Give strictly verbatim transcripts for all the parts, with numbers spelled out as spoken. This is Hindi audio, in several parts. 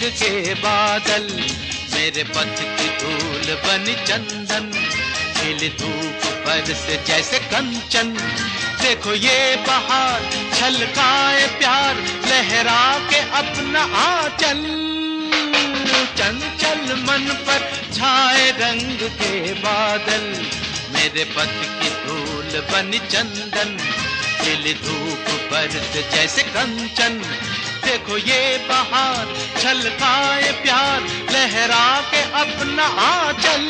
के बादल, मेरे पथ की धूल बनी चंदन, खिली धूप पर से जैसे कंचन। देखो ये बहार छलकाए प्यार, लहरा के अपना आंचल। चंचल मन पर छाए रंग के बादल, मेरे पथ की धूल बनी चंदन, खिली धूप पर से जैसे कंचन। देखो ये बहार छलकाए प्यार, लहरा के अपना आंचल।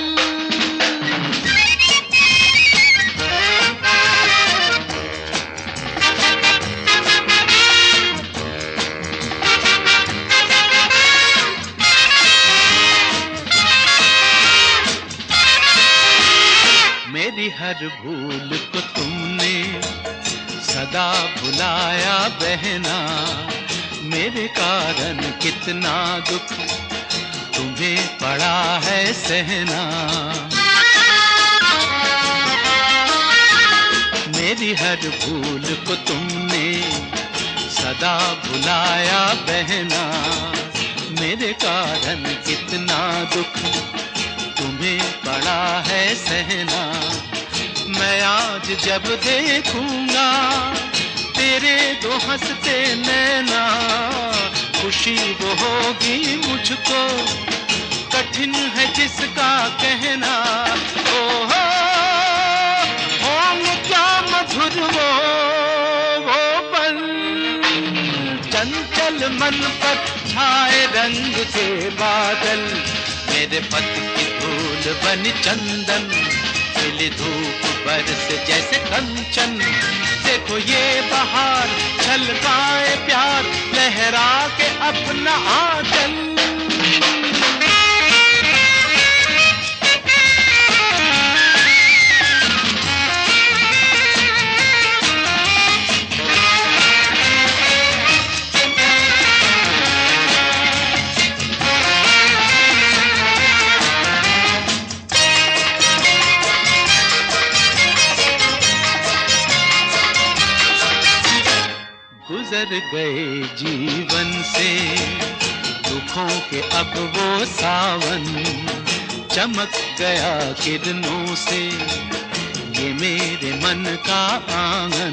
मेरी हर भूल को तुमने सदा भुलाया बहना, मेरे कारण कितना दुख तुम्हें पड़ा है सहना। मेरी हर भूल को तुमने सदा भुलाया बहना, मेरे कारण कितना दुख तुम्हें पड़ा है सहना। मैं आज जब देखूंगा तेरे दो हंसते नैना, खुशी वो होगी मुझको, कठिन है जिसका कहना। ओ हो होंगे क्या मधुर वो वो पल, चंचल मन पर छाए रंग के बादल, मेरे पथ की धूल बनी चंदन, खिली धूप बरस जैसे कंचन। देखो ये बहार छलकाए प्यार, लहरा के अपना आंचल। गुजर गए जीवन से दुखों के अब वो सावन, चमक गया किरणों से ये मेरे मन का आंगन।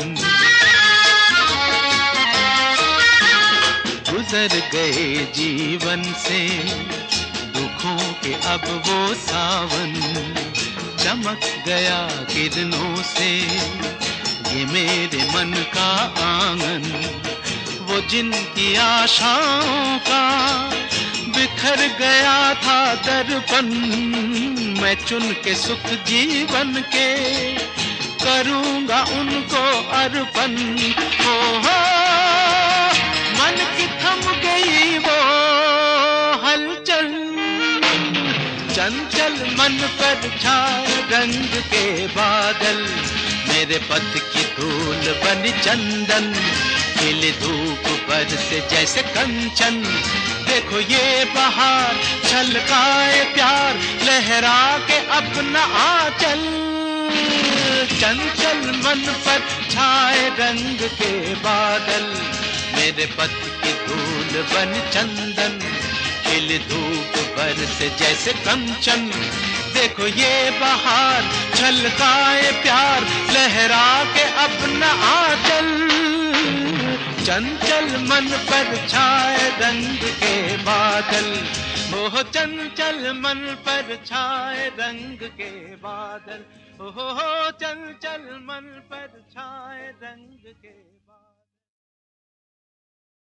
गुजर गए जीवन से दुखों के अब वो सावन, चमक गया किरणों से ये मेरे मन का आंगन। वो जिनकी आशाओं का बिखर गया था दर्पण, मैं चुन के सुख जीवन के करूंगा उनको अर्पण। हो हो मन की थम गई वो हलचल, चंचल मन पर छाए रंग के बादल, मेरे पथ की धूल बनी चंदन, खिली धूप पर से जैसे कंचन। देखो ये बहार छलकाए प्यार, लहरा के अपना आंचल। चंचल मन पर छाए रंग के बादल, मेरे पथ की धूल बनी चंदन, खिली धूप पर से जैसे कंचन। देखो ये बहार छलकाए प्यार, लहरा के अपना आंचल। चंचल मन पर छाए रंग के बादल, ओह चंचल मन पर छाए रंग के बादल, ओह चंचल मन पर छाए रंग के